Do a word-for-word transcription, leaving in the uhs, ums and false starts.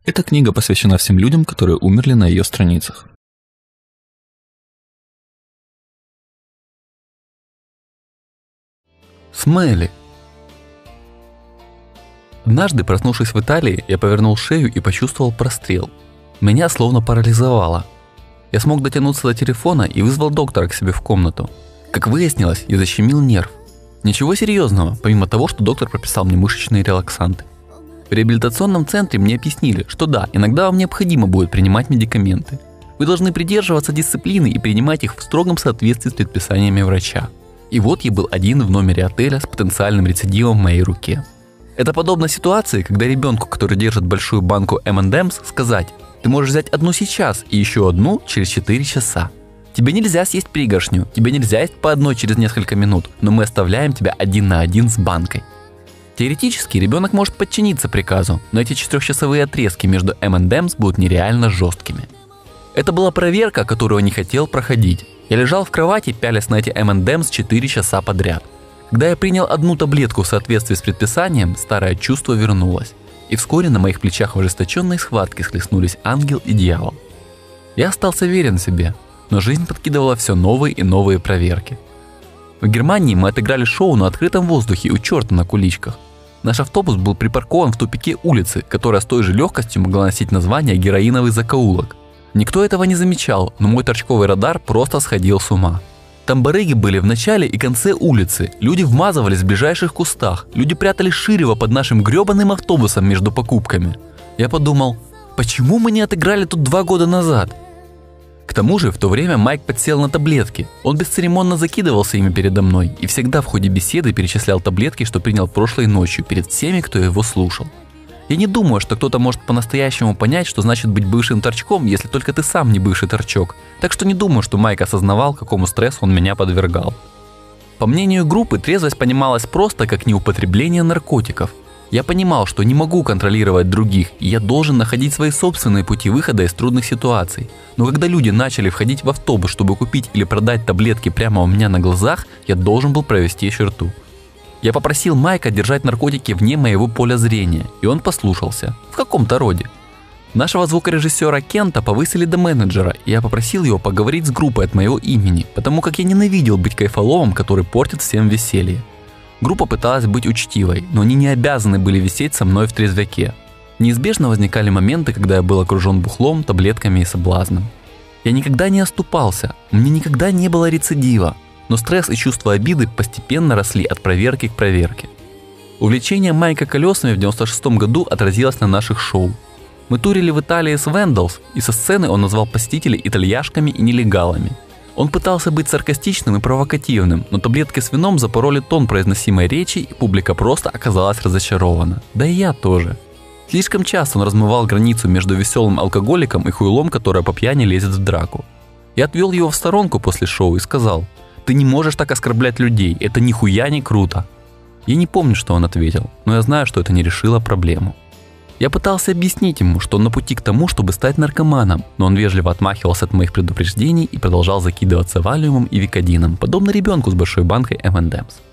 Эта книга посвящена всем людям, которые умерли на ее страницах. Смелли. Однажды, проснувшись в Италии, я повернул шею и почувствовал прострел. Меня словно парализовало. Я смог дотянуться до телефона и вызвал доктора к себе в комнату. Как выяснилось, я защемил нерв. Ничего серьезного, помимо того, что доктор прописал мне мышечные релаксанты. В реабилитационном центре мне объяснили, что да, иногда вам необходимо будет принимать медикаменты. Вы должны придерживаться дисциплины и принимать их в строгом соответствии с предписаниями врача. И вот я был один в номере отеля с потенциальным рецидивом в моей руке. Это подобно ситуации, когда ребенку, который держит большую банку эм энд эмс, сказать: ты можешь взять одну сейчас и еще одну через четыре часа. Тебе нельзя съесть пригоршню, тебе нельзя есть по одной через несколько минут, но мы оставляем тебя один на один с банкой. Теоретически ребенок может подчиниться приказу, но эти четырехчасовые отрезки между эм энд эмс будут нереально жесткими. Это была проверка, которую я не хотел проходить. Я лежал в кровати, пялясь на эти эм энд эмс четыре часа подряд. Когда я принял одну таблетку в соответствии с предписанием, старое чувство вернулось. И вскоре на моих плечах в ожесточенной схватке схлестнулись ангел и дьявол. Я остался верен себе, но жизнь подкидывала все новые и новые проверки. В Германии мы отыграли шоу на открытом воздухе у черта на куличках. Наш автобус был припаркован в тупике улицы, которая с той же легкостью могла носить название «Героиновый закоулок». Никто этого не замечал, но мой торчковый радар просто сходил с ума. Там барыги были в начале и конце улицы, люди вмазывались в ближайших кустах, люди прятались ширево под нашим гребаным автобусом между покупками. Я подумал, почему мы не отыграли тут два года назад? К тому же в то время Майк подсел на таблетки, он бесцеремонно закидывался ими передо мной и всегда в ходе беседы перечислял таблетки, что принял прошлой ночью перед всеми, кто его слушал. Я не думаю, что кто-то может по-настоящему понять, что значит быть бывшим торчком, если только ты сам не бывший торчок. Так что не думаю, что Майк осознавал, какому стрессу он меня подвергал. По мнению группы, трезвость понималась просто как неупотребление наркотиков. Я понимал, что не могу контролировать других, и я должен находить свои собственные пути выхода из трудных ситуаций. Но когда люди начали входить в автобус, чтобы купить или продать таблетки прямо у меня на глазах, я должен был провести черту. Я попросил Майка держать наркотики вне моего поля зрения, и он послушался, в каком-то роде. Нашего звукорежиссера Кента повысили до менеджера, и я попросил его поговорить с группой от моего имени, потому как я ненавидел быть кайфоловым, который портит всем веселье. Группа пыталась быть учтивой, но они не обязаны были висеть со мной в трезвяке. Неизбежно возникали моменты, когда я был окружен бухлом, таблетками и соблазном. Я никогда не оступался, у меня никогда не было рецидива. Но стресс и чувство обиды постепенно росли от проверки к проверке. Увлечение Майка колесами в девяносто шестом году отразилось на наших шоу. Мы турили в Италии с Вендалс, и со сцены он назвал посетителей итальяшками и нелегалами. Он пытался быть саркастичным и провокативным, но таблетки с вином запороли тон произносимой речи, и публика просто оказалась разочарована. Да и я тоже. Слишком часто он размывал границу между веселым алкоголиком и хуйлом, которое по пьяни лезет в драку. Я отвел его в сторонку после шоу и сказал: ты не можешь так оскорблять людей, это нихуя не круто. Я не помню, что он ответил, но я знаю, что это не решило проблему. Я пытался объяснить ему, что он на пути к тому, чтобы стать наркоманом, но он вежливо отмахивался от моих предупреждений и продолжал закидываться валиумом и викодином, подобно ребенку с большой банкой эм энд эмс.